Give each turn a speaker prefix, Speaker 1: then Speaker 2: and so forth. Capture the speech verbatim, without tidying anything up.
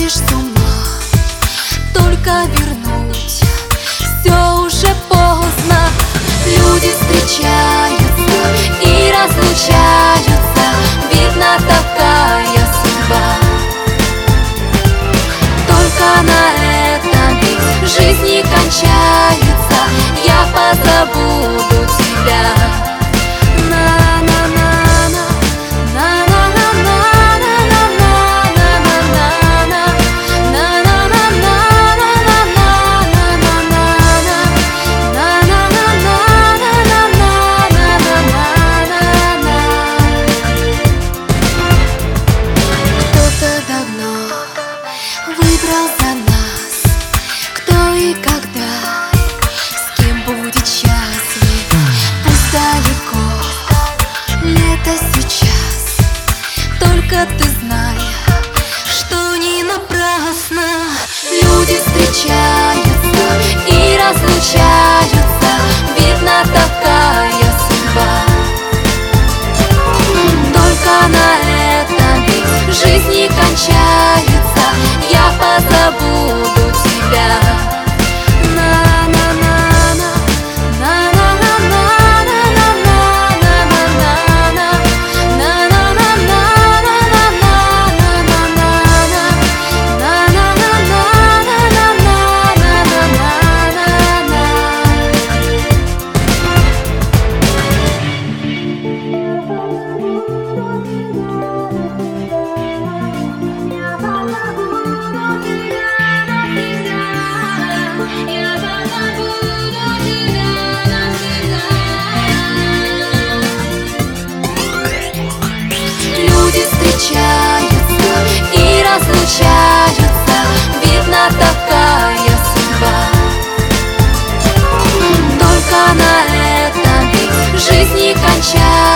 Speaker 1: сходишь с ума, только вернуть все уже поздно. Люди встречаются и разлучаются, видно, такая судьба. Только на этом ведь жизнь не кончается, я позабуду тебя. Выбрал за нас, кто и когда, с кем будет счастлив. Пусть далеко, лето сейчас, только ты знай, что не напрасно. Люди встречаются и разлучаются, видно, такая судьба. Только на этом ведь жизнь не кончается, я позабуду тебя. Встречаются и разлучаются, видно, такая судьба. Только на этом ведь жизнь не кончается.